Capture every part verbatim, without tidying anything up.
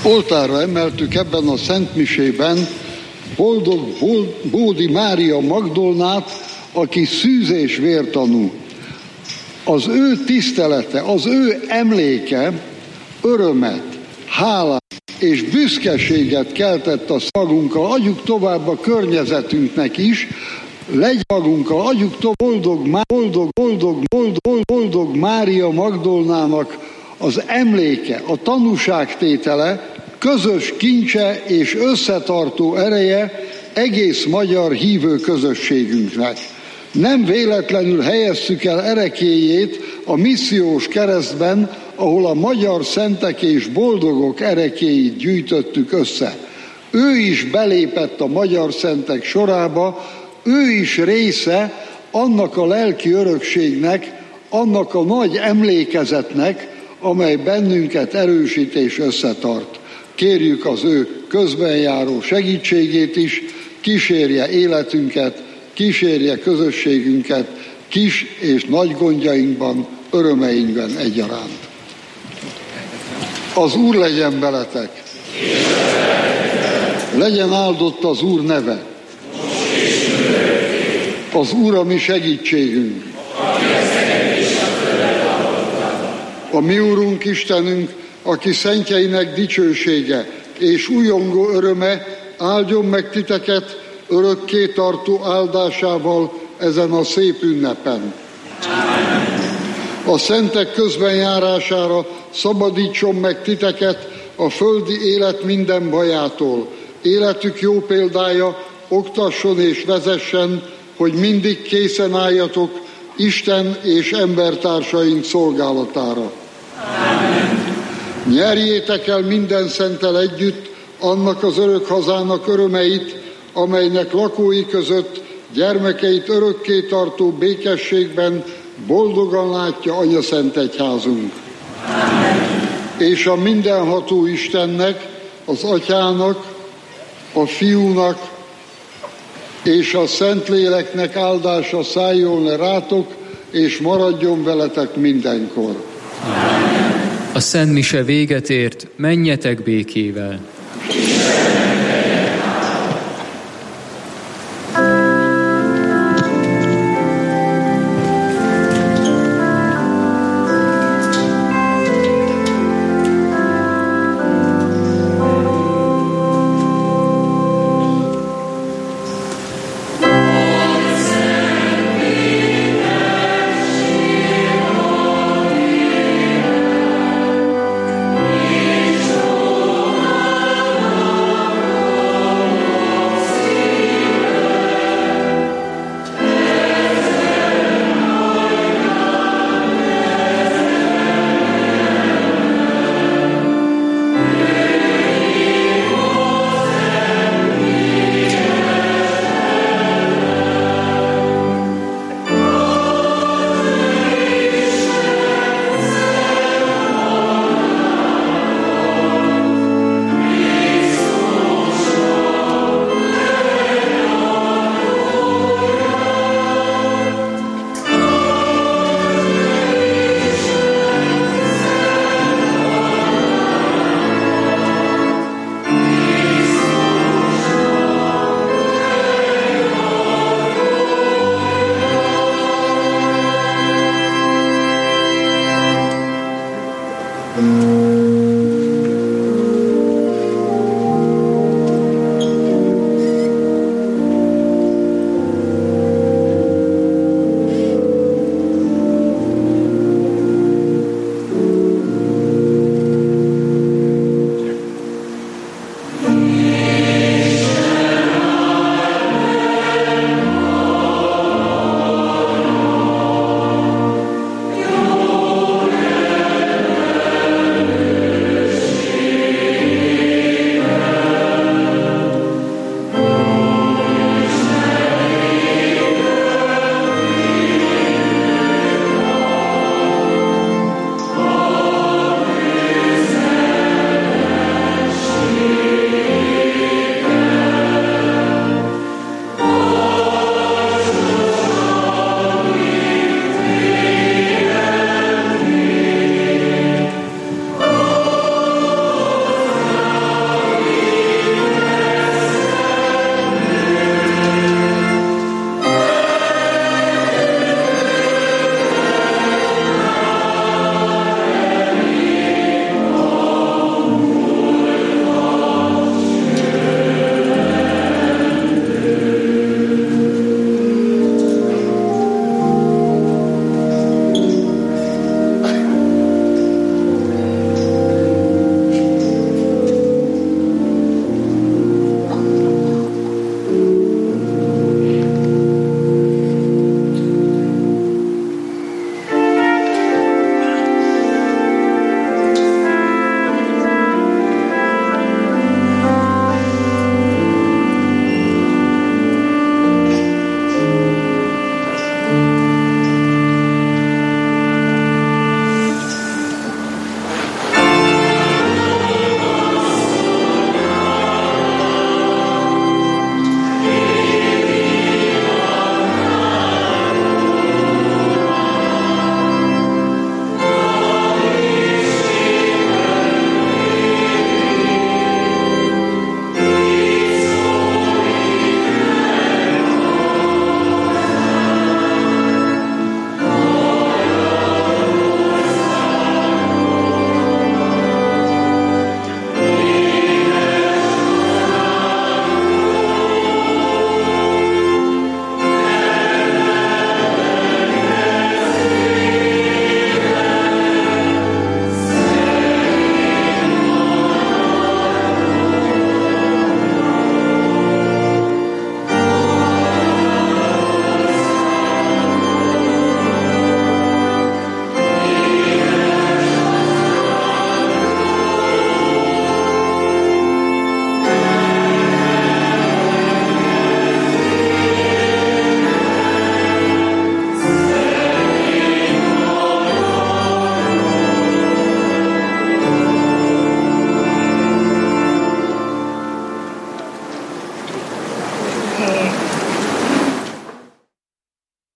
Oltárra emeltük ebben a szentmisében boldog Bódi Mária Magdolnát, aki szűz és vértanú. Az ő tisztelete, az ő emléke örömet, hálát és büszkeséget keltett a magunkkal, adjuk tovább a környezetünknek is, legyen magunkkal, adjuk tovább boldog, boldog, boldog, boldog, boldog Mária Magdolnának az emléke, a tanúságtétele, közös kincse és összetartó ereje egész magyar hívő közösségünknek. Nem véletlenül helyezzük el erekéjét a missziós keresztben, ahol a magyar szentek és boldogok erekéit gyűjtöttük össze. Ő is belépett a magyar szentek sorába, ő is része annak a lelki örökségnek, annak a nagy emlékezetnek, amely bennünket erősít és összetart. Kérjük az ő közbenjáró segítségét is, kísérje életünket, kísérje közösségünket kis és nagy gondjainkban, örömeinkben egyaránt. Az Úr legyen veletek! Legyen áldott az Úr neve! Az Úr a mi segítségünk! A mi Úrunk Istenünk, aki szentjeinek dicsősége és újongó öröme áldjon meg titeket örökké tartó áldásával ezen a szép ünnepen. A szentek közbenjárására szabadítson meg titeket a földi élet minden bajától. Életük jó példája oktasson és vezessen, hogy mindig készen álljatok Isten és embertársaink szolgálatára. Amen. Nyerjétek el minden szenttel együtt annak az örök hazának örömeit, amelynek lakói között gyermekeit örökké tartó békességben boldogan látja Anya Szent Egyházunk. Amen. És a mindenható Istennek, az Atyának, a Fiúnak és a Szentléleknek áldása szálljon le rátok, és maradjon veletek mindenkor. Amen. A Szent Mise véget ért, menjetek békével.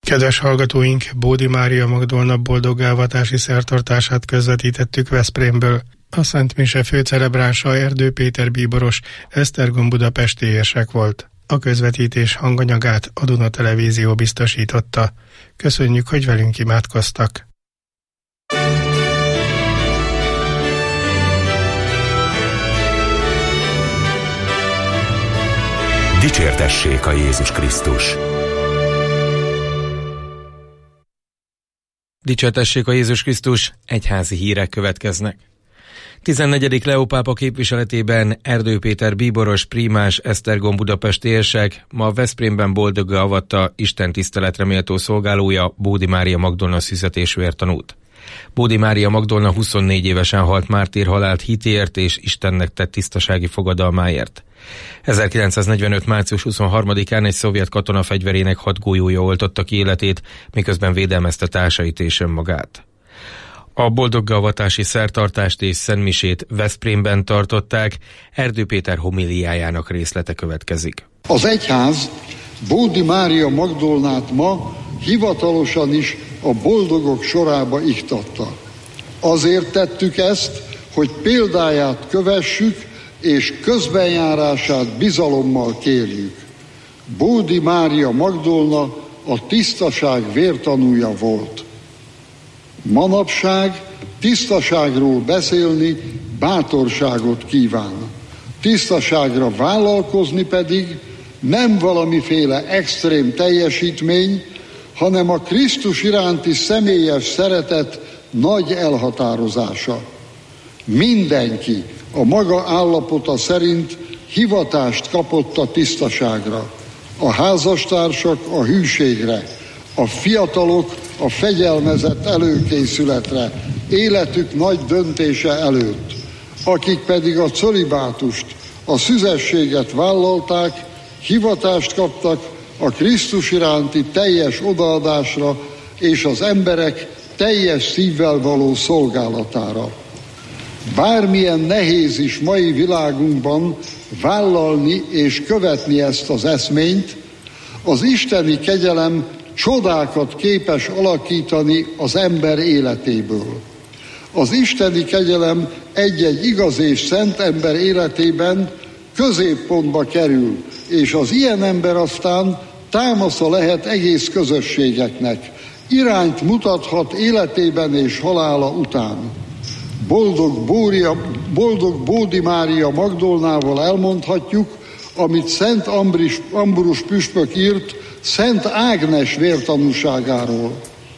Kedves hallgatóink, Bódi Mária Magdolna boldogálvatási szertartását közvetítettük Veszprémből. A Szent Mise főcelebránsa Erdő Péter bíboros, Esztergom budapesti érsek volt. A közvetítés hanganyagát a Duna Televízió biztosította. Köszönjük, hogy velünk imádkoztak. Dicsértessék a Jézus Krisztus! Dicsértessék a Jézus Krisztus, egyházi hírek következnek. tizennegyedik Leó pápa képviseletében Erdő Péter bíboros, prímás, Esztergom budapesti érsek ma Veszprémben boldoggá avatta Isten tiszteletre méltó szolgálója, Bódi Mária Magdolna szűzetésvértanút. Bódi Mária Magdolna huszonnégy évesen halt mártírhalált hitéért és Istennek tett tisztasági fogadalmáért. ezerkilencszáznegyvenöt március huszonharmadikán egy szovjet katona fegyverének hat golyója oltotta ki életét, miközben védelmezte társait és önmagát. A boldoggavatási szertartást és szentmisét Veszprémben tartották, Erdő Péter homiliájának részlete következik. Az egyház Bódi Mária Magdolnát ma hivatalosan is a boldogok sorába iktatta. Azért tettük ezt, hogy példáját kövessük, és közbenjárását bizalommal kérjük. Bódi Mária Magdolna a tisztaság vértanúja volt. Manapság tisztaságról beszélni bátorságot kíván. Tisztaságra vállalkozni pedig nem valamiféle extrém teljesítmény, hanem a Krisztus iránti személyes szeretet nagy elhatározása. Mindenki a maga állapota szerint hivatást kapott a tisztaságra. A házastársak a hűségre, a fiatalok a fegyelmezett előkészületre, életük nagy döntése előtt, akik pedig a cölibátust, a szüzességet vállalták, hivatást kaptak a Krisztus iránti teljes odaadásra és az emberek teljes szívvel való szolgálatára. Bármilyen nehéz is mai világunkban vállalni és követni ezt az eszményt, az isteni kegyelem csodákat képes alakítani az ember életéből. Az isteni kegyelem egy-egy igaz és szent ember életében középpontba kerül, és az ilyen ember aztán támasza lehet egész közösségeknek, irányt mutathat életében és halála után. Boldog, Bória, boldog Bódi Mária Magdolnával elmondhatjuk, amit Szent Ambris, Ambrus püspök írt Szent Ágnes vértanúságáról.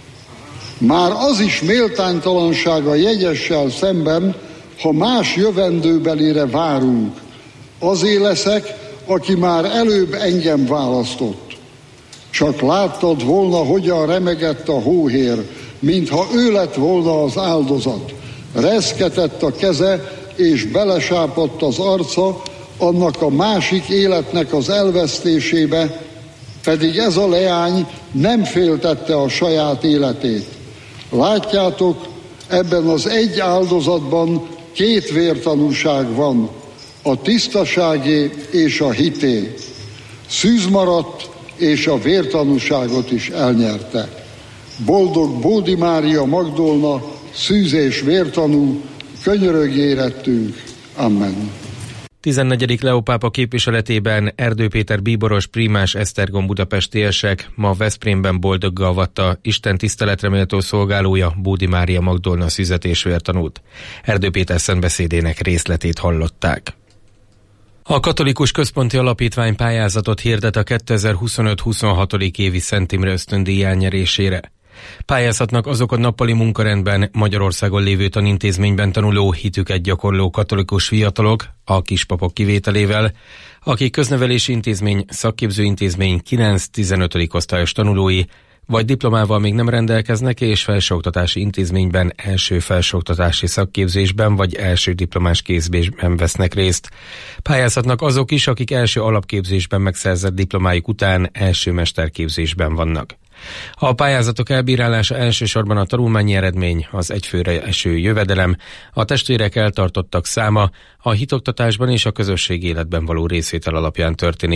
Már az is méltánytalansága jegyessel szemben, ha más jövendőbelire várunk. Azé leszek, aki már előbb engem választott. Csak láttad volna, hogyan remegett a hóhér, mintha ő lett volna az áldozat. Reszketett a keze, és belesápadt az arca annak a másik életnek az elvesztésébe, pedig ez a leány nem féltette a saját életét. Látjátok, ebben az egy áldozatban két vértanúság van, a tisztaságé és a hité. Szűz maradt, és a vértanúságot is elnyerte. Boldog Bódi Mária Magdolna, szűz és vértanú, könyörögj érettünk. Amen. tizennegyedik Leó pápa képviseletében Erdő Péter bíboros, prímás, Esztergom budapesti érsek ma Veszprémben boldoggá avatta Isten tiszteletre méltó szolgálója, Bódi Mária Magdolna szűzetésvértanút. Erdő Péter szentbeszédének részletét hallották. A Katolikus Központi Alapítvány pályázatot hirdet a kétezer-huszonöt huszonhatodik évi Szent Imre ösztöndíj elnyerésére. Pályázhatnak azok a nappali munkarendben Magyarországon lévő tanintézményben tanuló, hitüket gyakorló katolikus fiatalok, a kispapok kivételével, akik köznevelési intézmény, szakképző intézmény kilenc-tizenötödik osztályos tanulói, vagy diplomával még nem rendelkeznek, és felsőoktatási intézményben első felsőoktatási szakképzésben vagy első diplomás képzésben vesznek részt. Pályázhatnak azok is, akik első alapképzésben megszerzett diplomájuk után első mesterképzésben vannak. A pályázatok elbírálása elsősorban a tanulmányi eredmény, az egyfőre eső jövedelem, a testvérek eltartottak száma, a hitoktatásban és a közösségi életben való részvétel alapján történik.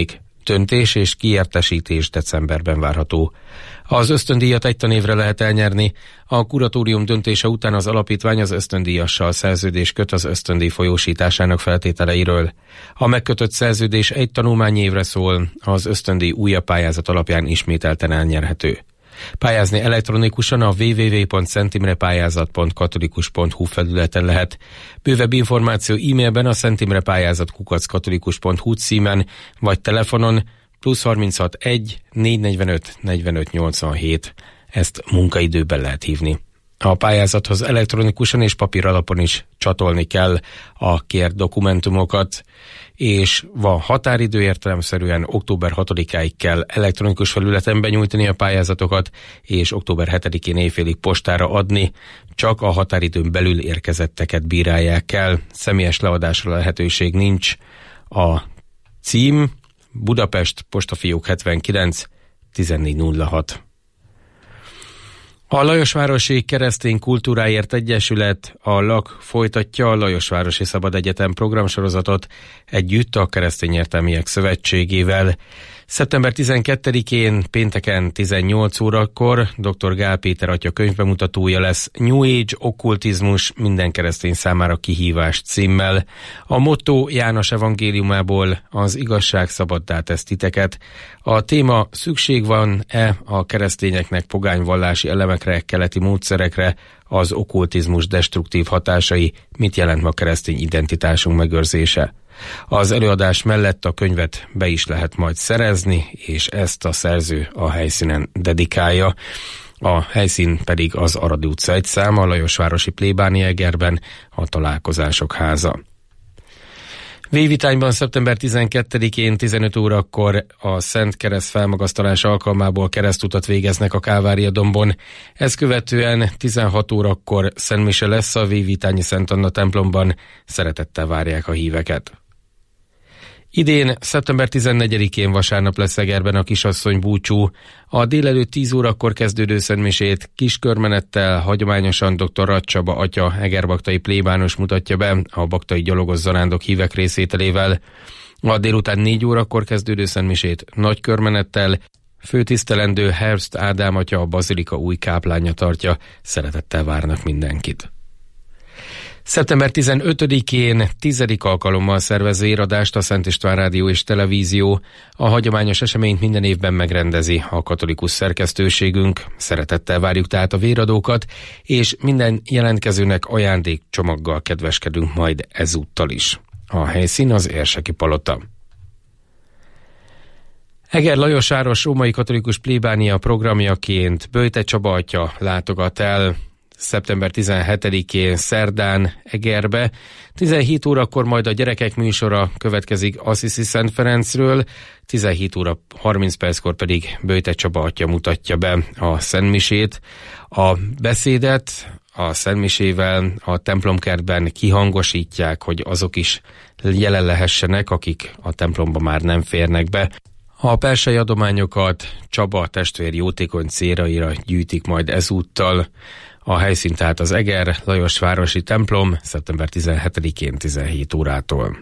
Döntés és kiértesítés decemberben várható. Az ösztöndíjat egy tanévre lehet elnyerni. A kuratórium döntése után az alapítvány az ösztöndíjassal szerződés köt az ösztöndíj folyósításának feltételeiről. A megkötött szerződés egy tanulmányévre szól, az ösztöndíj újabb pályázat alapján ismételten elnyerhető. Pályázni elektronikusan a double-u double-u double-u pont szentimrepályázat pont katolikus pont hu felületen lehet. Bővebb információ e-mailben a szentimrepályázat kukac katolikus pont hu címen, vagy telefonon plusz harminchat egy négyszáznegyvenöt negyvenöt nyolcvanhét. Ezt munkaidőben lehet hívni. A pályázathoz elektronikusan és papír alapon is csatolni kell a kért dokumentumokat, és van határidő, értelemszerűen október hatodikáig kell elektronikus felületen benyújtani a pályázatokat, és október hetedikén éjfélig postára adni, csak a határidőn belül érkezetteket bírálják el, személyes leadásra lehetőség nincs. A cím Budapest, Postafiók hetvenkilenc tizennégy nulla hat. A Lajosvárosi Keresztény Kultúráért Egyesület, a LAK folytatja a Lajosvárosi Szabad Egyetem programsorozatot együtt a Keresztény Értelmiek Szövetségével. szeptember tizenkettedikén pénteken tizennyolc órakor dr. Gál Péter atya könyvbemutatója lesz New Age, okkultizmus, minden keresztény számára kihívás címmel. A motto János evangéliumából: az igazság szabaddá tesz titeket. A téma: szükség van-e a keresztényeknek pogányvallási elemekre, keleti módszerekre, az okkultizmus destruktív hatásai, mit jelent ma keresztény identitásunk megőrzése. Az előadás mellett a könyvet be is lehet majd szerezni, és ezt a szerző a helyszínen dedikálja. A helyszín pedig az Aradi utca egy szám, a Lajosvárosi plébánia Egerben, a Találkozások háza. Végvitányban szeptember tizenkettedikén tizenöt órakor a Szent Kereszt felmagasztalás alkalmából keresztutat végeznek a Kálvária dombon. Ezt követően tizenhat órakor szentmise lesz a Végvitányi Szent Anna templomban. Szeretettel várják a híveket. Idén szeptember tizennegyedikén vasárnap lesz Egerben a Kisasszony búcsú. A délelőtt tíz órakor kezdődő szentmisét kiskörmenettel hagyományosan dr. Rath Csaba atya egerbaktai plébános mutatja be a baktai gyalogos zarándok hívek részvételével. A délután négy órakor kezdődő szentmisét nagy körmenettel főtisztelendő Herbst Ádám atya a bazilika új káplánja tartja. Szeretettel várnak mindenkit. szeptember tizenötödikén tizedik alkalommal szervez véradást a Szent István Rádió és Televízió. A hagyományos eseményt minden évben megrendezi a katolikus szerkesztőségünk. Szeretettel várjuk tehát a véradókat, és minden jelentkezőnek ajándékcsomaggal kedveskedünk majd ezúttal is. A helyszín az Érseki Palota. Eger Lajosváros római katolikus plébánia programjaként Böjte Csaba atya látogat el szeptember tizenhetedikén szerdán Egerbe. tizenhét órakor majd a gyerekek műsora következik Assisi Szent Ferencről, tizenhét óra harminc perckor pedig Böjte Csaba atya mutatja be a szentmisét. A beszédet a szentmisével a templomkertben kihangosítják, hogy azok is jelen lehessenek, akik a templomba már nem férnek be. A persei adományokat Csaba testvér jótékony céljaira gyűjtik majd ezúttal. A helyszín tehát az Eger Lajosvárosi templom szeptember tizenhetedikén tizenhét órától.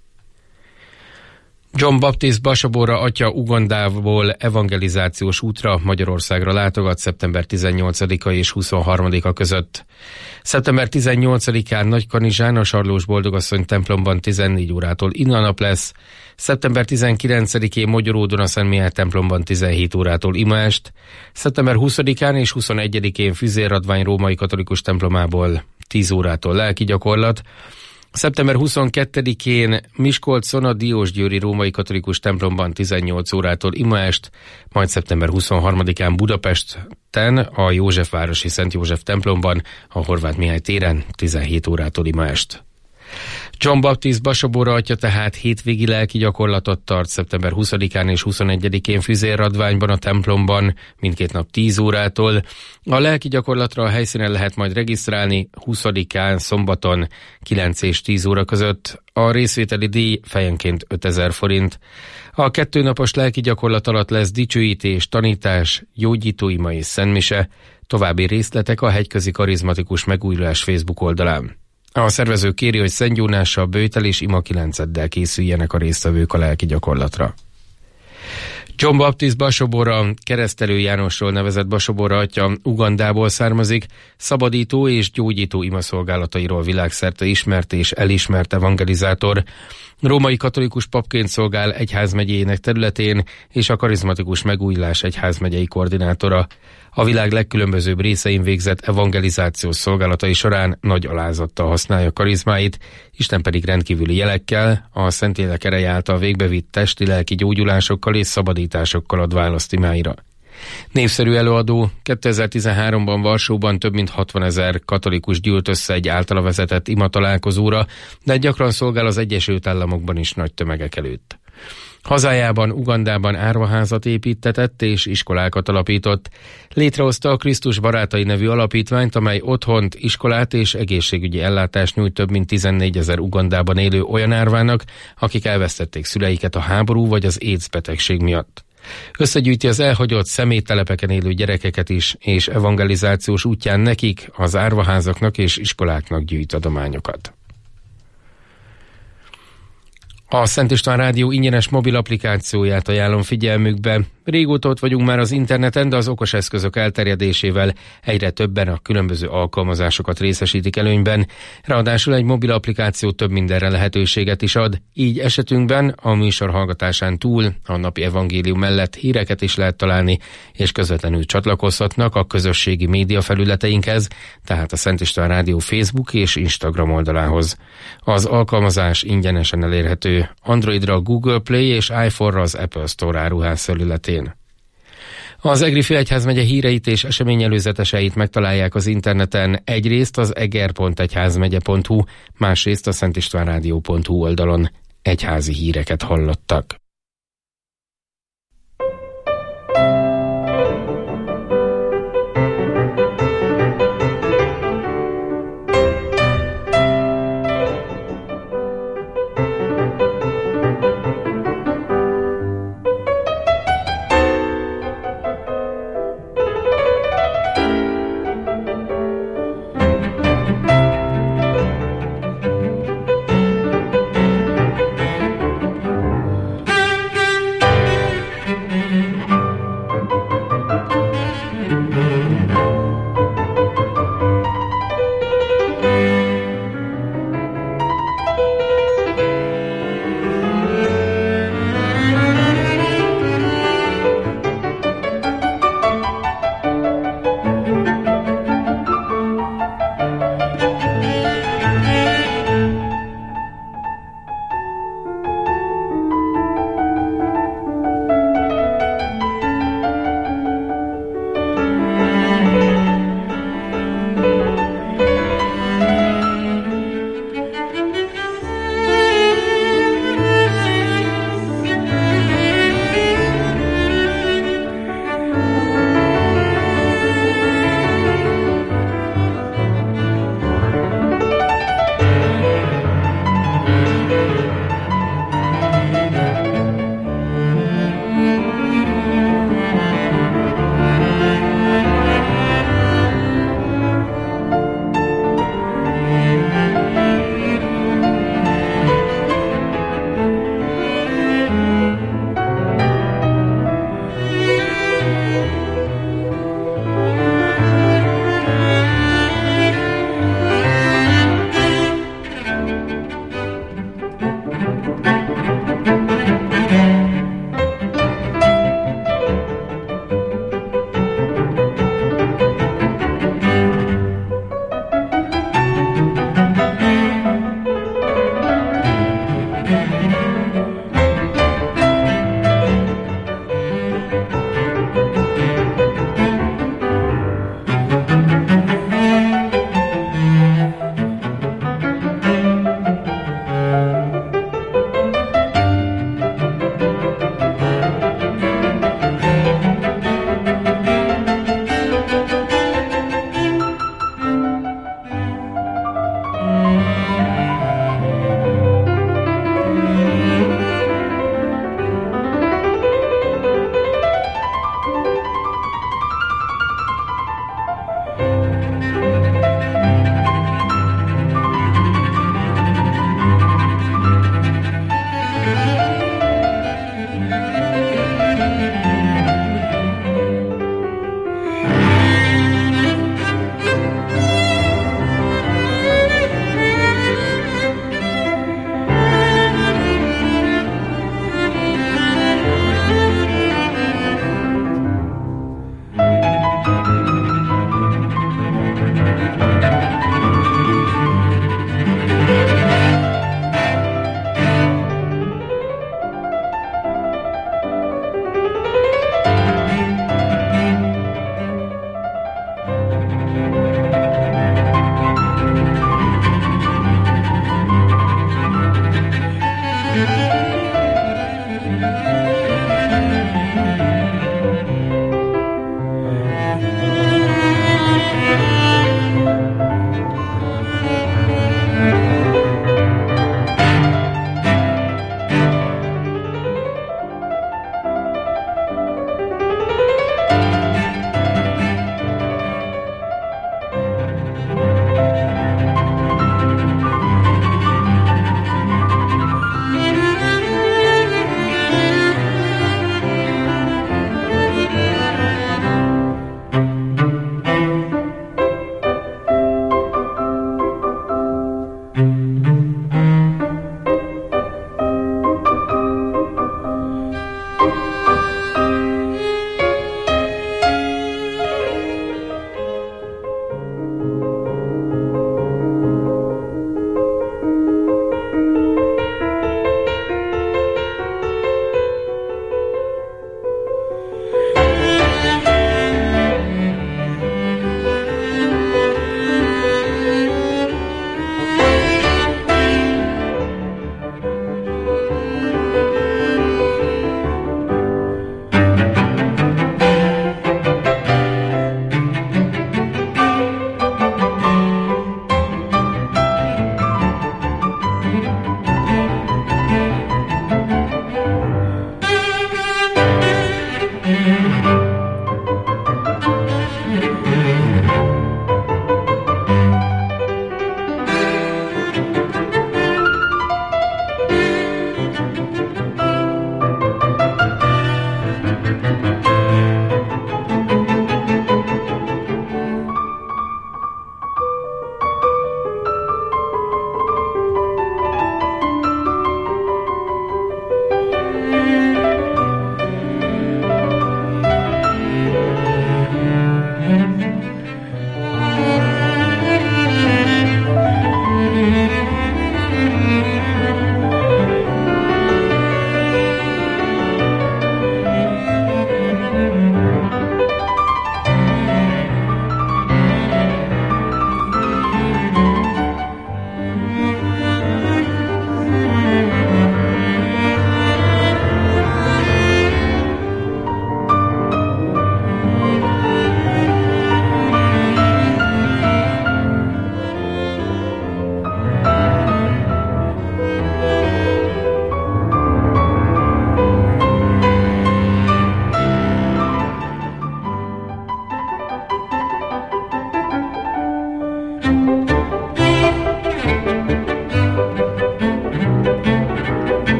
John Baptist Basabora atya Ugandából evangelizációs útra Magyarországra látogat szeptember tizennyolcadika és huszonharmadika között. szeptember tizennyolcadikán Nagykanizsán a Sarlós Boldogasszony templomban tizennégy órától imanap lesz, szeptember tizenkilencedikén Mogyoródon a Szent Mihály templomban tizenhét órától imaest, szeptember huszadikán és huszonegyedikén Füzérradvány római katolikus templomából tíz órától lelki gyakorlat, szeptember huszonkettedikén Miskolcon a Diósgyőri római katolikus templomban tizennyolc órától imaest, majd szeptember huszonharmadikán Budapesten a Józsefvárosi Szent József templomban a Horváth Mihály téren tizenhét órától imaest. John Baptist Basabora atya tehát hétvégi lelki gyakorlatot tart szeptember huszadikán és huszonegyedikén Füzérradványban a templomban, mindkét nap tíz órától. A lelki gyakorlatra a helyszínen lehet majd regisztrálni huszadikán szombaton kilenc és tíz óra között. A részvételi díj fejenként ötezer forint. A kettőnapos lelki gyakorlat alatt lesz dicsőítés, tanítás, gyógyítóima és szentmise. További részletek a Hegyközi Karizmatikus Megújulás Facebook oldalán. A szervező kéri, hogy Szent Jónással, böjtel és ima kilenceddel készüljenek a résztvevők a lelki gyakorlatra. John Baptist Basobora, Keresztelő Jánosról nevezett Basobora atya Ugandából származik, szabadító és gyógyító imaszolgálatairól világszerte ismert és elismert evangelizátor. Római katolikus papként szolgál egyházmegyének területén, és a karizmatikus megújulás egyházmegyei koordinátora. A világ legkülönbözőbb részein végzett evangelizációs szolgálatai során nagy alázattal használja karizmáit, Isten pedig rendkívüli jelekkel, a Szentlélek ereje által végbevitt testi-lelki gyógyulásokkal és szabadításokkal ad választ imáira. Népszerű előadó, kétezer-tizenháromban Varsóban több mint hatvanezer katolikus gyűlt össze egy általa vezetett imatalálkozóra, de gyakran szolgál az Egyesült Államokban is nagy tömegek előtt. Hazájában, Ugandában árvaházat építtetett és iskolákat alapított. Létrehozta a Krisztus Barátai nevű alapítványt, amely otthont, iskolát és egészségügyi ellátást nyújt több mint tizennégyezer Ugandában élő olyan árvának, akik elvesztették szüleiket a háború vagy az AIDS betegség miatt. Összegyűjti az elhagyott személytelepeken élő gyerekeket is, és evangelizációs útján nekik, az árvaházaknak és iskoláknak gyűjt adományokat. A Szent István Rádió ingyenes mobil applikációját ajánlom figyelmükbe. Régóta ott vagyunk már az interneten, de az okos eszközök elterjedésével egyre többen a különböző alkalmazásokat részesítik előnyben. Ráadásul egy mobil applikáció több mindenre lehetőséget is ad, így esetünkben a műsor hallgatásán túl a napi evangélium mellett híreket is lehet találni, és közvetlenül csatlakozhatnak a közösségi média felületeinkhez, tehát a Szent István Rádió Facebook és Instagram oldalához. Az alkalmazás ingyenesen elérhető Androidra a Google Play és iPhone-ra az Apple Store áruház felületén. Az Egri Főegyházmegye híreit és eseményelőzeteseit megtalálják az interneten, egyrészt az eger pont egyházmegye pont hu, másrészt a szentistvánrádió pont hu oldalon. Egyházi híreket hallottak.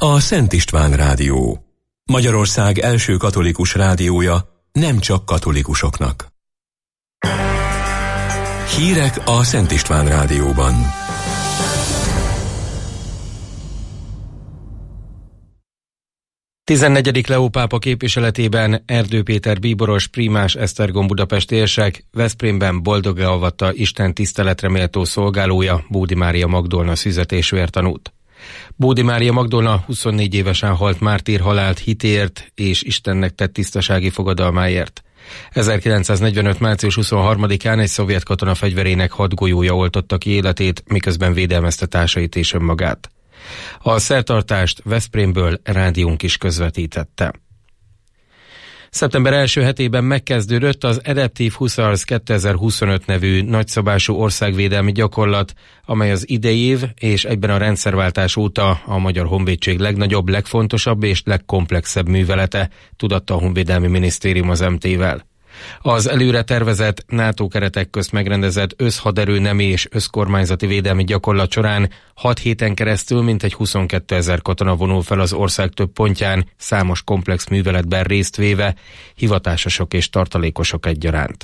a Szent István Rádió. Magyarország első katolikus rádiója, nem csak katolikusoknak. Hírek a Szent István Rádióban. tizennegyedik Leó pápa képviseletében Erdő Péter bíboros, prímás Esztergom budapesti érsek Veszprémben boldoggá avatta Isten tiszteletre méltó szolgálója, Bódi Mária Magdolna szüzetésvértanút. Bódi Mária Magdolna huszonnégy évesen halt mártír halált hitéért és Istennek tett tisztasági fogadalmáért. ezerkilencszáznegyvenöt. március huszonharmadikán egy szovjet katona fegyverének hat golyója oltotta ki életét, miközben védelmezte társait és önmagát. A szertartást Veszprémből rádiónk is közvetítette. Szeptember első hetében megkezdődött az Adaptive Hussars kétezer-huszonöt nevű nagyszabású országvédelmi gyakorlat, amely az idei év és egyben a rendszerváltás óta a Magyar Honvédség legnagyobb, legfontosabb és legkomplexebb művelete, tudatta a Honvédelmi Minisztérium az em té-vel. Az előre tervezett NATO keretek közt megrendezett összhaderő nemi és összkormányzati védelmi gyakorlat során hat héten keresztül mintegy huszonkétezer katona vonul fel az ország több pontján, számos komplex műveletben részt véve, hivatásosok és tartalékosok egyaránt.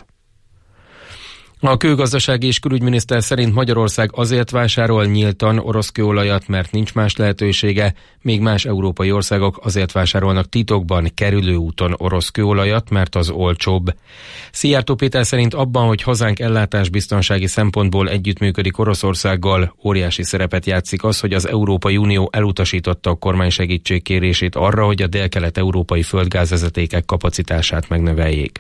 A kőgazdasági és külügyminiszter szerint Magyarország azért vásárol nyíltan orosz kőolajat, mert nincs más lehetősége, míg más európai országok azért vásárolnak titokban, kerülő úton orosz kőolajat, mert az olcsóbb. Szijjártó Péter szerint abban, hogy hazánk ellátásbiztonsági szempontból együttműködik Oroszországgal, óriási szerepet játszik az, hogy az Európai Unió elutasította a kormány segítségkérését arra, hogy a délkelet-európai földgázvezetékek kapacitását megnöveljék.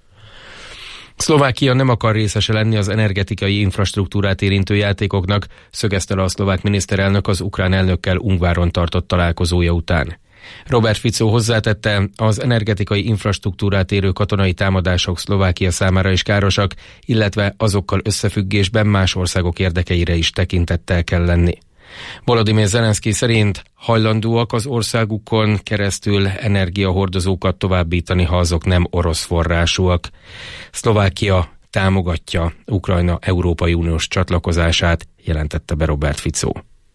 Szlovákia nem akar részese lenni az energetikai infrastruktúrát érintő játékoknak, szögezte le a szlovák miniszterelnök az ukrán elnökkel Ungváron tartott találkozója után. Robert Fico hozzátette, az energetikai infrastruktúrát érő katonai támadások Szlovákia számára is károsak, illetve azokkal összefüggésben más országok érdekeire is tekintettel kell lenni. Volodymyr Zelenszky szerint hajlandóak az országukon keresztül energiahordozókat továbbítani, ha azok nem orosz forrásúak. Szlovákia támogatja Ukrajna Európai Uniós csatlakozását, jelentette be Robert Fico.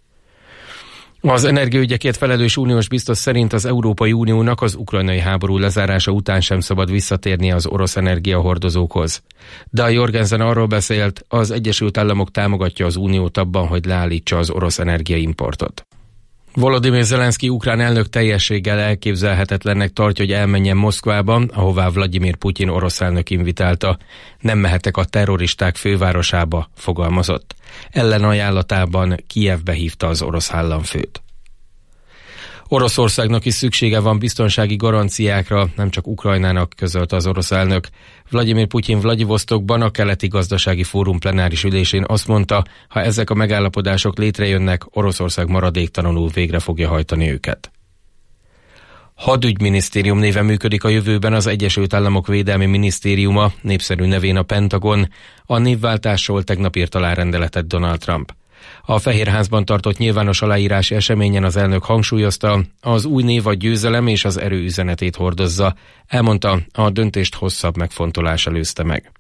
Az energiaügyekért felelős uniós biztos szerint az Európai Uniónak az ukrajnai háború lezárása után sem szabad visszatérnie az orosz energiahordozókhoz. Dan Jorgensen arról beszélt, az Egyesült Államok támogatja az uniót abban, hogy leállítsa az orosz energiaimportot. Volodymyr Zelenszky ukrán elnök teljességgel elképzelhetetlennek tartja, hogy elmenjen Moszkvába, ahová Vladimir Putyin orosz elnök invitálta. Nem mehetek a terroristák fővárosába, fogalmazott. Ellenajánlatában Kijevbe hívta az orosz államfőt. Oroszországnak is szüksége van biztonsági garanciákra, nem csak Ukrajnának, közölte az orosz elnök. Vladimir Putyin Vladivostokban a Keleti Gazdasági Fórum plenáris ülésén azt mondta, ha ezek a megállapodások létrejönnek, Oroszország maradéktalanul végre fogja hajtani őket. Hadügyminisztérium néven működik a jövőben az Egyesült Államok Védelmi Minisztériuma, népszerű nevén a Pentagon. A névváltásról tegnap írt alá rendeletet Donald Trump. A Fehérházban tartott nyilvános aláírási eseményen az elnök hangsúlyozta, az új név a győzelem és az erő üzenetét hordozza. Elmondta, a döntést hosszabb megfontolás előzte meg.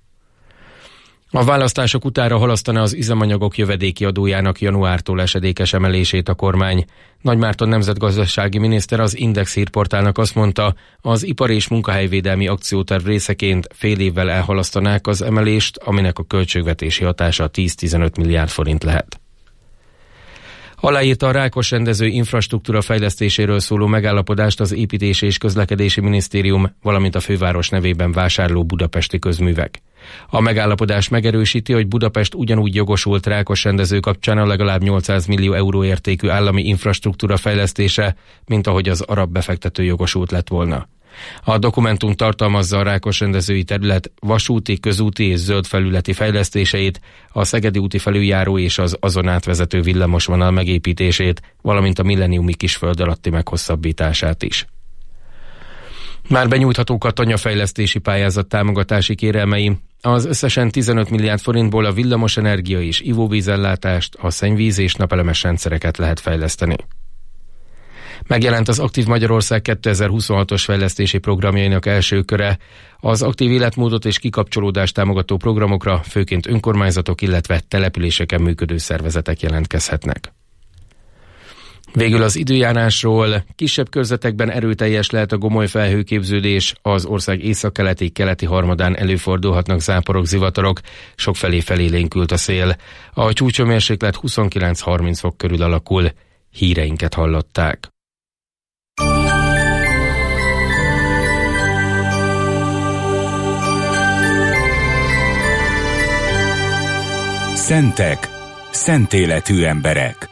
A választások utánra halasztaná az üzemanyagok jövedéki adójának januártól esedékes emelését a kormány. Nagymárton nemzetgazdasági miniszter az Index hírportálnak azt mondta, az ipar- és munkahelyvédelmi akcióterv részeként fél évvel elhalasztanák az emelést, aminek a költségvetési hatása tíz-tizenöt milliárd forint lehet. Aláírta a Rákosrendező infrastruktúra fejlesztéséről szóló megállapodást az Építési és Közlekedési Minisztérium, valamint a főváros nevében vásárló Budapesti Közművek. A megállapodás megerősíti, hogy Budapest ugyanúgy jogosult Rákosrendező kapcsán a legalább nyolcszáz millió euró értékű állami infrastruktúra fejlesztése, mint ahogy az arab befektető jogosult lett volna. A dokumentum tartalmazza a Rákosrendezői terület vasúti, közúti és zöld felületi fejlesztéseit, a Szegedi úti felüljáró és az azon átvezető villamosvonal megépítését, valamint a milleniumi kisföld alatti meghosszabbítását is. Már benyújthatók a tanyafejlesztési pályázat támogatási kérelmei. Az összesen tizenöt milliárd forintból a villamosenergia és ivóvízellátást, a szennyvíz és napelemes rendszereket lehet fejleszteni. Megjelent az Aktív Magyarország kétezer-huszonhatos fejlesztési programjainak első köre. Az aktív életmódot és kikapcsolódást támogató programokra főként önkormányzatok, illetve településeken működő szervezetek jelentkezhetnek. Végül az időjárásról. Kisebb körzetekben erőteljes lehet a gomoly felhőképződés, az ország északkeleti, keleti harmadán előfordulhatnak záporok, zivatarok, sokfelé felélénkült a szél. A csúcsomérséklet huszonkilenc-harminc fok körül alakul. Híreinket hallották. Szentek, szent életű emberek.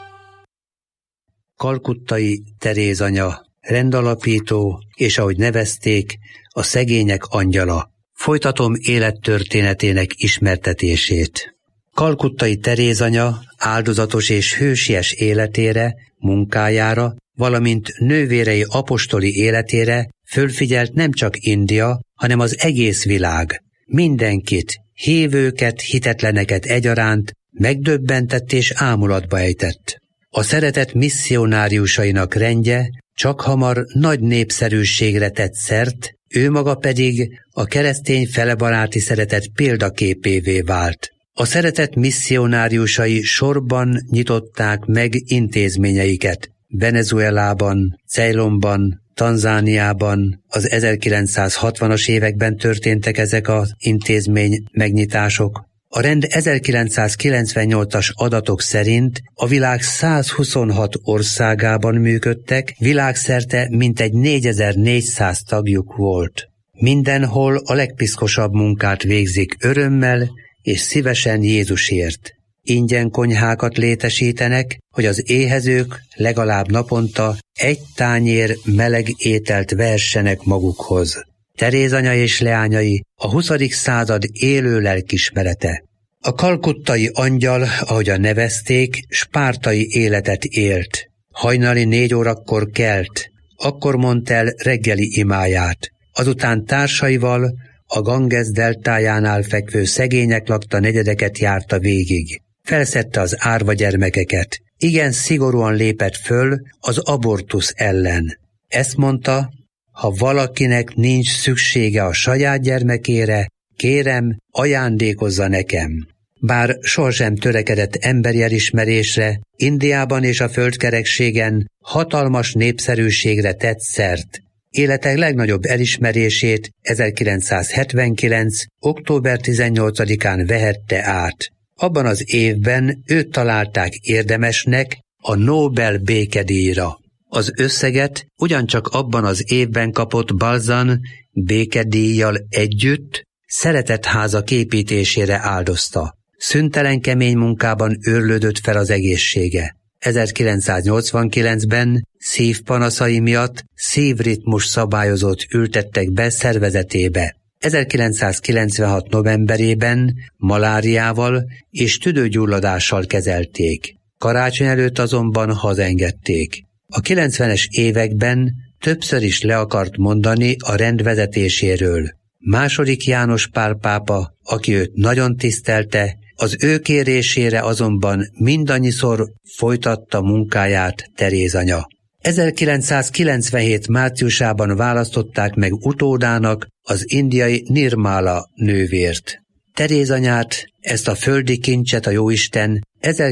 Kalkuttai Teréz anya, rendalapító, és ahogy nevezték, a szegények angyala. Folytatom élettörténetének ismertetését. Kalkuttai Teréz anya áldozatos és hősies életére, munkájára, valamint nővérei apostoli életére fölfigyelt nem csak India, hanem az egész világ. Mindenkit, hívőket, hitetleneket egyaránt megdöbbentett és ámulatba ejtett. A szeretet misszionáriusainak rendje csakhamar nagy népszerűségre tett szert, ő maga pedig a keresztény felebaráti szeretet példaképévé vált. A szeretet misszionáriusai sorban nyitották meg intézményeiket. Venezuelában, Ceylonban, Tanzániában az ezerkilencszázhatvanas években történtek ezek az intézmény megnyitások. A rend ezerkilencszázkilencvennyolcas adatok szerint a világ százhuszonhat országában működtek, világszerte mintegy négyezer-négyszáz tagjuk volt. Mindenhol a legpiszkosabb munkát végzik örömmel és szívesen Jézusért. Ingyen konyhákat létesítenek, hogy az éhezők legalább naponta egy tányér meleg ételt vehessenek magukhoz. Teréz anya és leányai a huszadik század élő lelkismerete. A kalkuttai angyal, ahogyan nevezték, spártai életet élt. Hajnali négy órakor kelt, akkor mondta el reggeli imáját. Azután társaival a Ganges deltájánál fekvő szegények lakta negyedeket járta végig. Felszedte az árva gyermekeket. Igen szigorúan lépett föl az abortusz ellen. Ezt mondta, ha valakinek nincs szüksége a saját gyermekére, kérem, ajándékozza nekem. Bár sohasem törekedett emberi elismerésre, Indiában és a földkerekségen hatalmas népszerűségre tett szert. Élete legnagyobb elismerését ezerkilencszázhetvenkilenc. október tizennyolcadikán vehette át. Abban az évben őt találták érdemesnek a Nobel békedíjra. Az összeget ugyancsak abban az évben kapott Balzan békedíjjal együtt szeretetháza képítésére áldozta. Szüntelen kemény munkában őrlődött fel az egészsége. ezerkilencszáznyolcvankilencben szívpanaszai miatt szívritmus szabályozót ültettek be szervezetébe. ezerkilencszázkilencvenhat. novemberében maláriával és tüdőgyulladással kezelték. Karácsony előtt azonban hazaengedték. A kilencvenes években többször is le akart mondani a rend vezetéséről. Második János Pál pápa, aki őt nagyon tisztelte, az ő kérésére azonban mindannyiszor folytatta munkáját Teréz anya. ezerkilencszázkilencvenhét. márciusában választották meg utódának az indiai Nirmala nővért. Teréz anyát, ezt a földi kincset a jóisten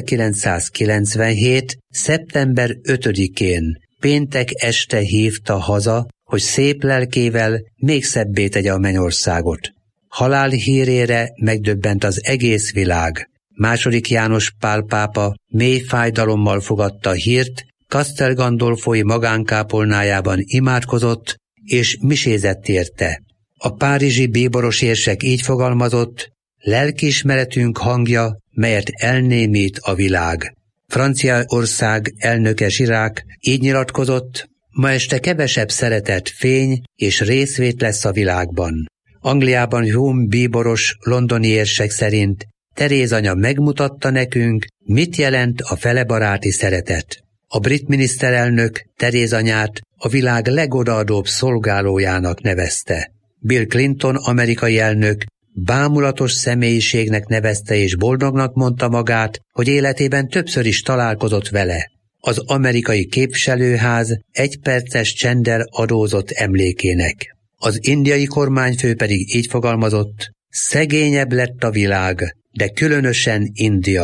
ezerkilencszázkilencvenhét. szeptember ötödikén péntek este hívta haza, hogy szép lelkével még szebbé tegye a mennyországot. Halál hírére megdöbbent az egész világ. Második János Pál pápa mély fájdalommal fogadta a hírt, Castel Gandolfoi magánkápolnájában imádkozott és misézett érte. A párizsi bíboros érsek így fogalmazott: lelkiismeretünk hangja, melyet elnémít a világ. Franciaország elnöke Chirac így nyilatkozott: ma este kevesebb szeretet, fény és részvét lesz a világban. Angliában Hume bíboros londoni érsek szerint Teréz anya megmutatta nekünk, mit jelent a felebaráti szeretet. A brit miniszterelnök Teréz anyát a világ legodaadóbb szolgálójának nevezte. Bill Clinton amerikai elnök bámulatos személyiségnek nevezte és boldognak mondta magát, hogy életében többször is találkozott vele. Az amerikai képviselőház egyperces csenddel adózott emlékének. Az indiai kormányfő pedig így fogalmazott: szegényebb lett a világ, de különösen India.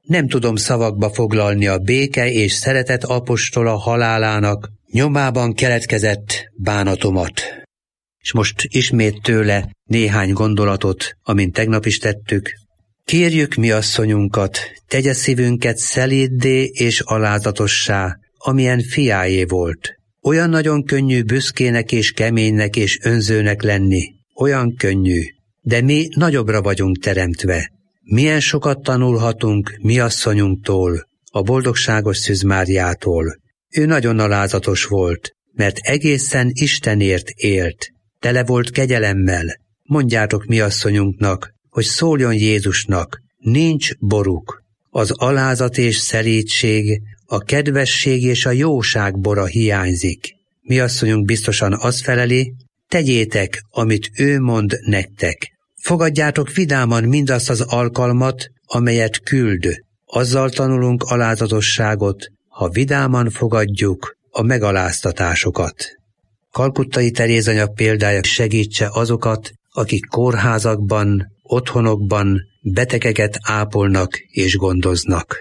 nem tudom szavakba foglalni a béke és szeretet apostola halálának nyomában keletkezett bánatomat. És most ismét tőle néhány gondolatot, amint tegnap is tettük. Kérjük mi asszonyunkat, tegye szívünket szeléddé és alázatossá, amilyen fiáé volt. Olyan nagyon könnyű büszkének és keménynek és önzőnek lenni. Olyan könnyű, de mi nagyobbra vagyunk teremtve. Milyen sokat tanulhatunk mi asszonyunktól, a boldogságos Szűz Máriától. Ő nagyon alázatos volt, mert egészen Istenért élt. Tele volt kegyelemmel. Mondjátok mi asszonyunknak, hogy szóljon Jézusnak, nincs boruk. Az alázat és szelídség, a kedvesség és a jóság bora hiányzik. Mi asszonyunk biztosan azt feleli, tegyétek, amit ő mond nektek. Fogadjátok vidáman mindazt az alkalmat, amelyet küld. Azzal tanulunk alázatosságot, ha vidáman fogadjuk a megaláztatásokat. Kalkuttai Terézanya példája segítse azokat, akik kórházakban, otthonokban betegeket ápolnak és gondoznak.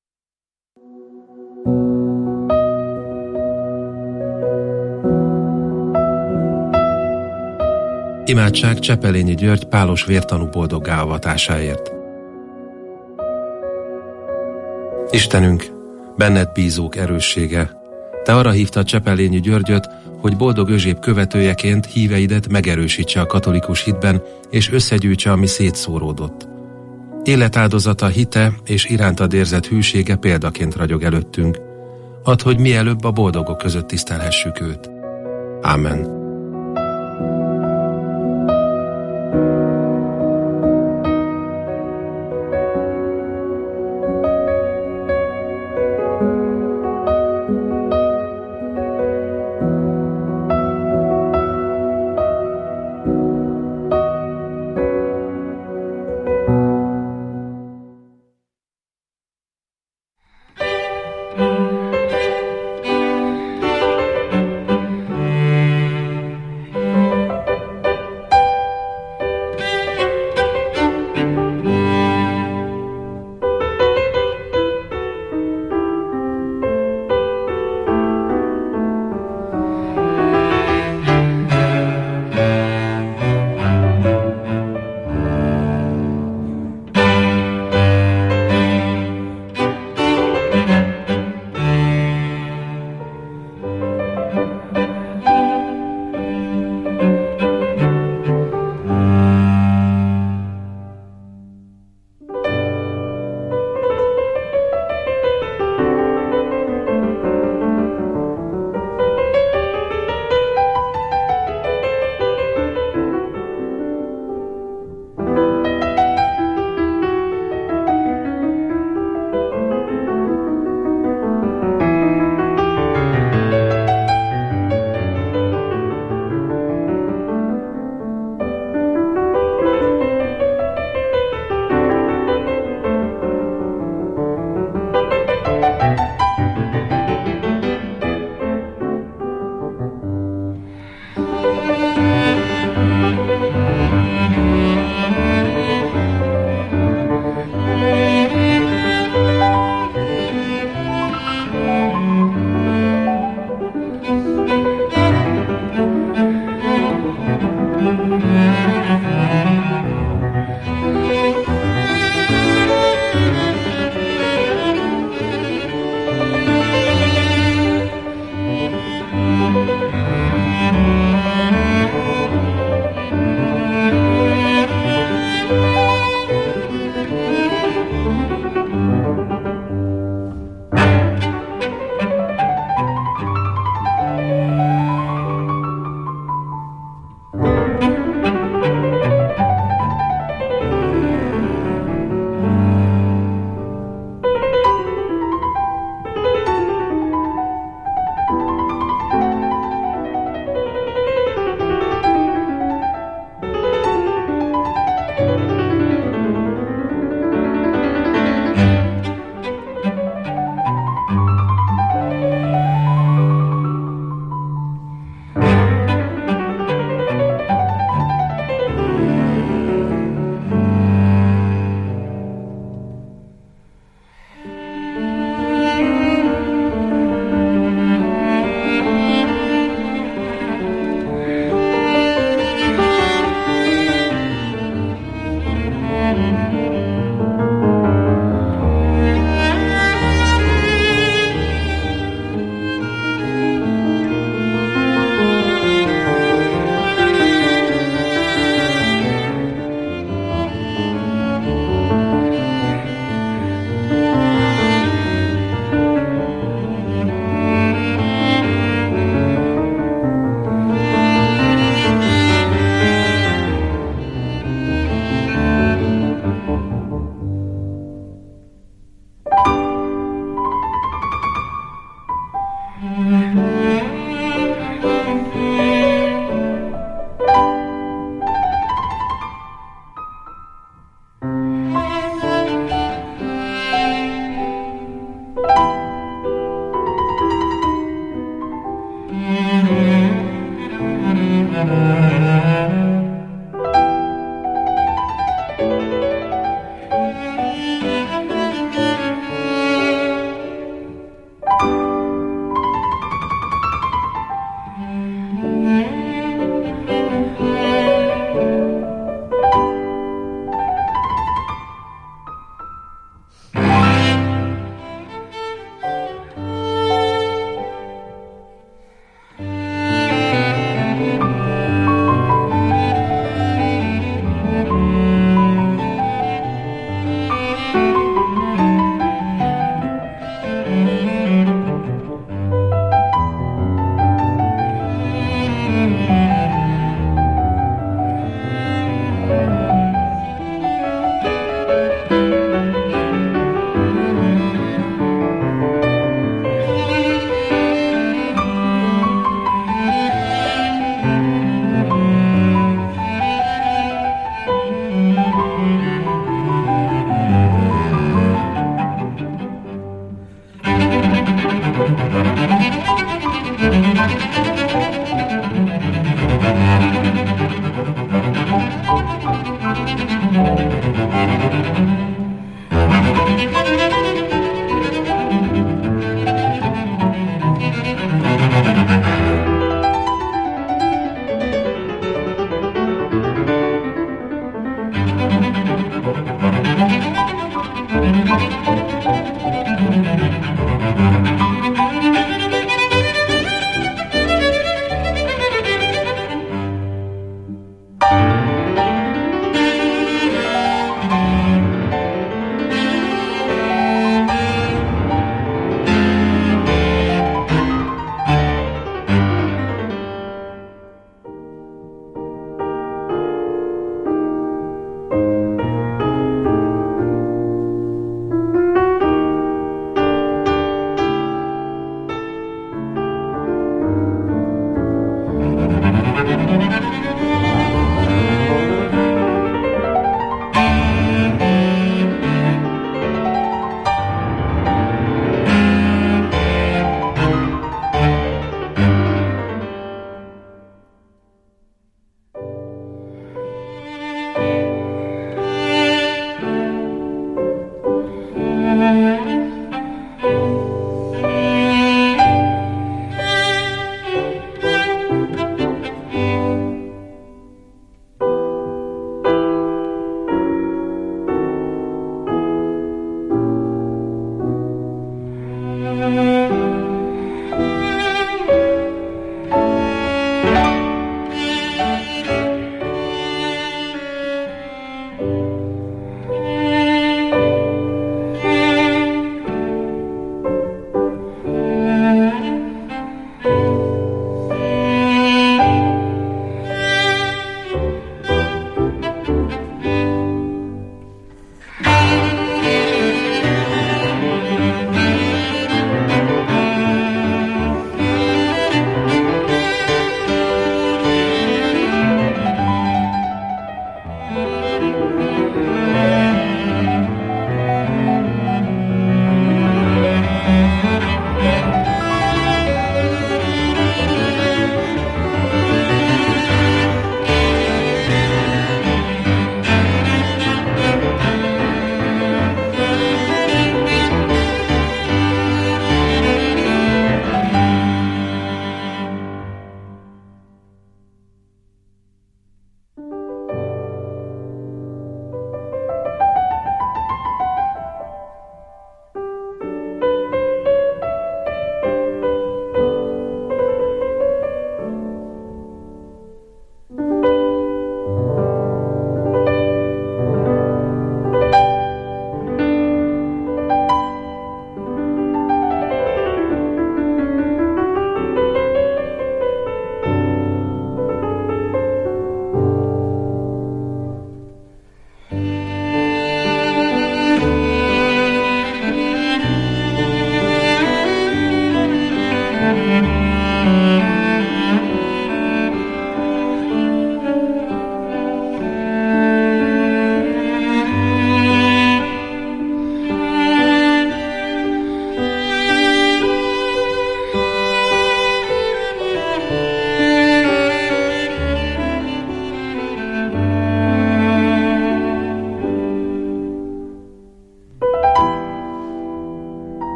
Imádság Csepelényi György pálos vértanú boldoggá avatásáért. Istenünk, benned bízók erőssége, te arra hívtad Csepelényi Györgyöt, hogy boldog Özséb követőjeként híveidet megerősítse a katolikus hitben, és összegyűjtse, ami szétszóródott. Életáldozata, hite és irántad érzett hűsége példaként ragyog előttünk. Add, hogy mielőbb a boldogok között tisztelhessük őt. Ámen.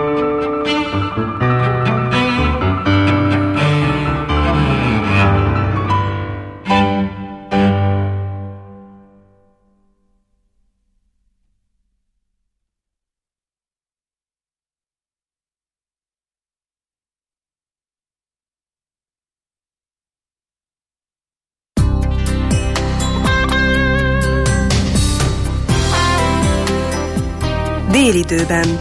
Délidőben.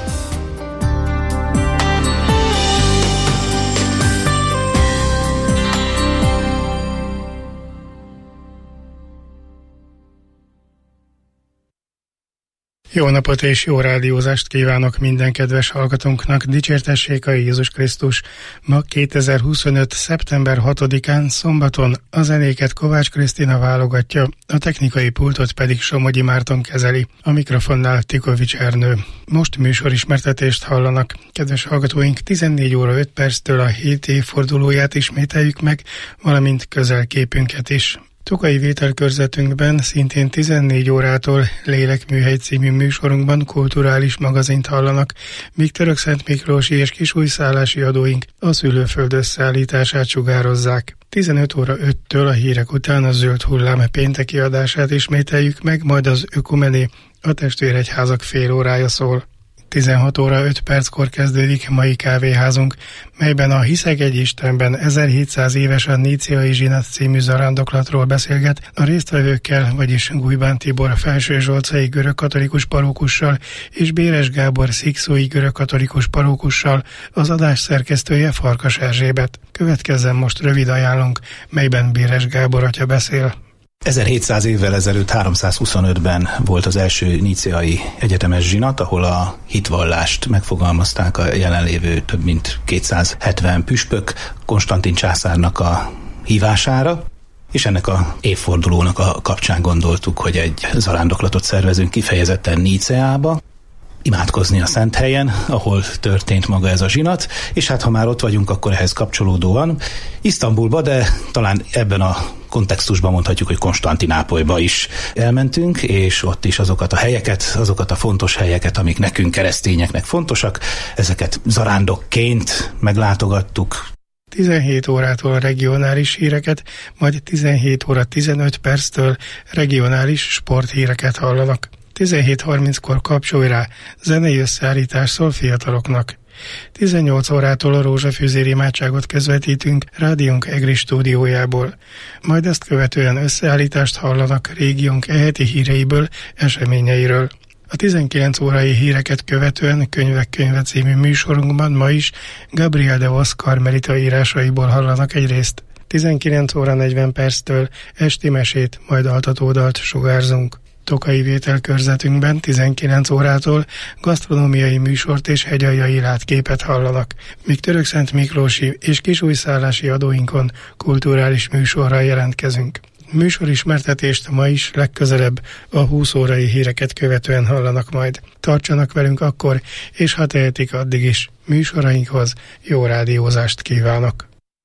Jó napot és jó rádiózást kívánok minden kedves hallgatónknak, dicsértessék a Jézus Krisztus! Ma kétezer-huszonöt. szeptember hatodikán szombaton a zenéket Kovács Krisztina válogatja, a technikai pultot pedig Somogyi Márton kezeli, a mikrofonnál Tikovics Ernő. Most műsorismertetést hallanak. Kedves hallgatóink, tizennégy óra öt perctől a hét évfordulóját ismételjük meg, valamint közelképünket is. Tokai vételkörzetünkben szintén tizennégy órától Lélekműhely című műsorunkban kulturális magazint hallanak, míg Törökszent Miklósi és kisújszállási adóink a szülőföld összeállítását sugározzák. tizenöt óra öttől a hírek után a Zöld Hullám pénteki adását ismételjük meg, majd az Ökumené, a testvéregyházak fél órája szól. tizenhat óra öt perckor kezdődik mai kávéházunk, melyben a Hiszek egy Istenben ezerhétszáz éves a Níciai Zsinat című zarándoklatról beszélget a résztvevőkkel, vagyis Gújbán Tibor felsőzsolcai görögkatolikus parókussal és Béres Gábor szikszói görögkatolikus parókussal, az adás szerkesztője Farkas Erzsébet. Következzen most rövid ajánlónk, melyben Béres Gábor atya beszél. ezerhétszáz évvel ezelőtt háromszázhuszonötben volt az első níciai egyetemes zsinat, ahol a hitvallást megfogalmazták a jelenlévő több mint kétszázhetven püspök Konstantin császárnak a hívására, és ennek a évfordulónak a kapcsán gondoltuk, hogy egy zarándoklatot szervezünk kifejezetten Níceába, imádkozni a Szent helyen, ahol történt maga ez a zsinat, és hát ha már ott vagyunk, akkor ehhez kapcsolódóan Isztambulba, de talán ebben a kontextusban mondhatjuk, hogy Konstantinápolyba is elmentünk, és ott is azokat a helyeket, azokat a fontos helyeket, amik nekünk keresztényeknek fontosak, ezeket zarándokként meglátogattuk. tizenhét órától regionális híreket, majd tizenhét óra tizenöt perctől regionális sporthíreket hallanak. tizenhét harminckor kapcsolj rá, zenei összeállítás szól fiataloknak. tizennyolc órától a rózsafűzér imádságot közvetítünk rádiónk EGRI stúdiójából. Majd ezt követően összeállítást hallanak régiónk eheti híreiből, eseményeiről. A tizenkilenc órai híreket követően Könyvek könyve című műsorunkban ma is Gabriel de Vos karmelita írásaiból hallanak egy részt. tizenkilenc óra negyven perctől esti mesét, majd altatódalt sugárzunk. Tokai vételkörzetünkben tizenkilenc órától gasztronómiai műsort és hegyaljai látképet hallanak, míg Törökszent Miklósi és kisújszállási adóinkon kulturális műsorral jelentkezünk. Műsorismertetést ma is legközelebb a húsz órai híreket követően hallanak majd. Tartsanak velünk akkor, és ha tehetik addig is, műsorainkhoz jó rádiózást kívánok!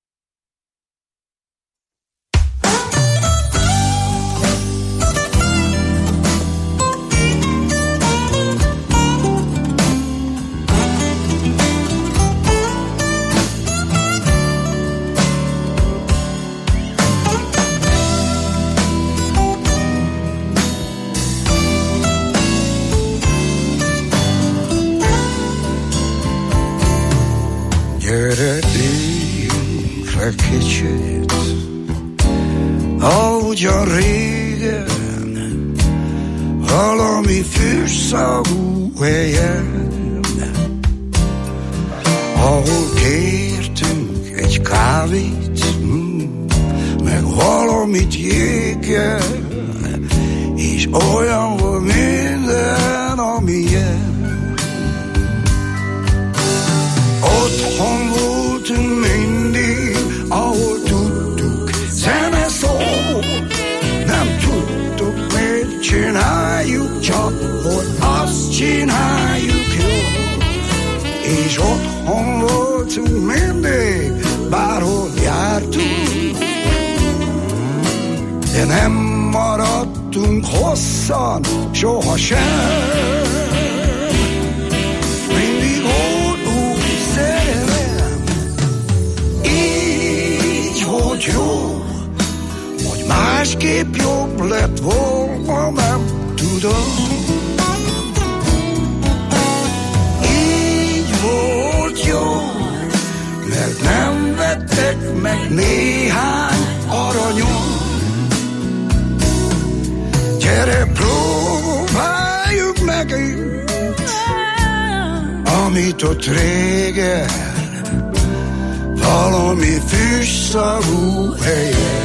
Gyere, éljünk le kicsit, ahogyan régen, valami füstszagú helyen, ahol kértünk egy kávét, meg valamit jéggel, és olyan volt minden, amilyen. Otthon voltunk mindig, ahol tudtuk, zene szól. Nem tudtuk, mit csináljuk, csak hogy azt csináljuk jól. És otthon voltunk mindig, bárhol jártunk. De nem maradtunk hosszan, sohasem. Mindig voltunk tudom. Így volt jó, mert nem vettek meg néhány aranyon. Gyere, próbáljuk megint, amit ott régen, valami füstszagú helyen.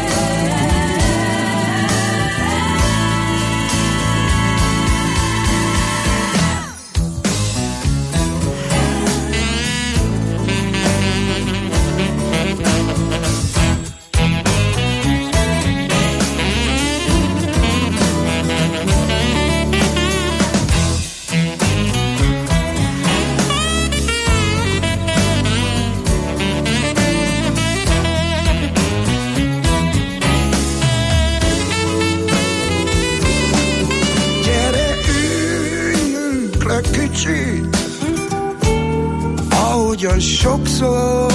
Ahogyan sokszor,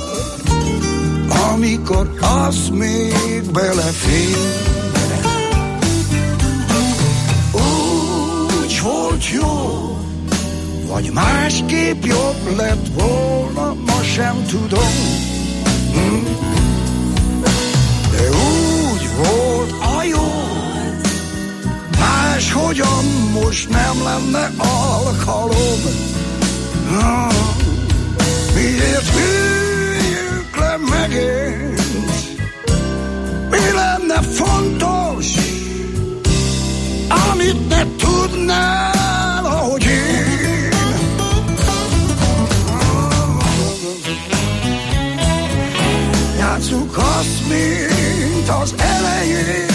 amikor az még belefér. Úgy volt jó, vagy másképp jobb lett volna, ma sem tudom. Hm? De úgy volt a jó, máshogyan most nem lenne alkalom. Ah, miért üljünk le megint? Mi lenne fontos, amit ne tudnál, ahogy én? Játsszuk azt, mint az elején.